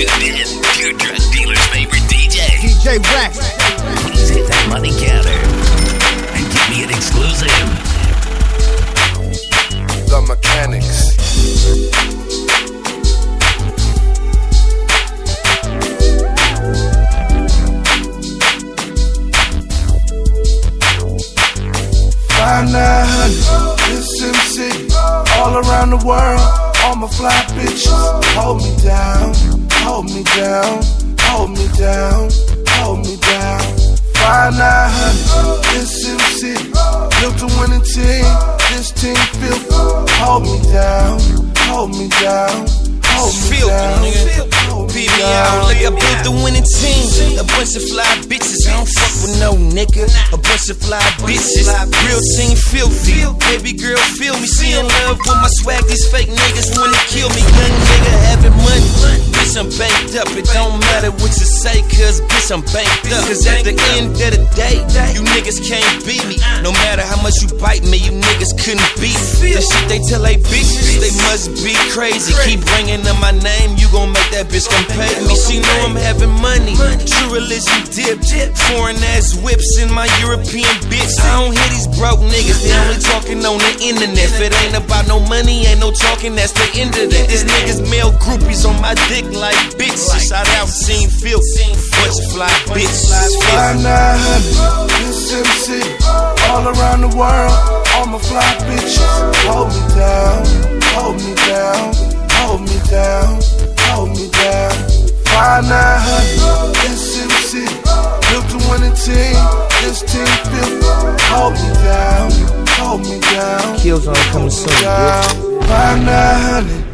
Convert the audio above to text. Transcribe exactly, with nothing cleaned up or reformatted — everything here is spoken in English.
tuned in to your drug dealer's favorite D J. D J Rex. Please hit that money counter and give me an exclusive. The Mechanics. five nine hundred, this M C, all around the world, all my fly bitches, hold me down, hold me down, hold me down, hold me down. five nine hundred, this M C, built a winning team, this team filthy, hold me down, hold me down, hold me down. Beat me out like I built the winning team. A bunch of fly bitches, I don't fuck with no nigga. A bunch of fly bitches, real team filthy. Baby girl feel me, she in love with my swag. These fake niggas wanna kill me. Young nigga having money, bitch I'm banked up. It don't matter what you say, cause bitch I'm banked up. Cause at the end of the day, you niggas can't beat me. No matter how much you bite me, you niggas couldn't beat me. The shit they tell they bitches, they must be crazy. Keep bringing up my name, you gon' make that bitch come pay me. She know I'm having money, true religion dip, foreign ass whips in my European bitch. I don't hear these broke niggas, they only talking on the internet. If it ain't about no money, ain't no talking, that's the end of that. This niggas male groupies on my dick like bitches. Shout out Team Filth, bunch of fly bitches. five nine hundred, this M C, all around the world, all my fly bitches, hold me down, hold me down, hold me down, hold me down. five nine hundred, this M C, built a winning team, this team built, hold me down, hold me down. Killzone coming soon, bitch. five nine hundred.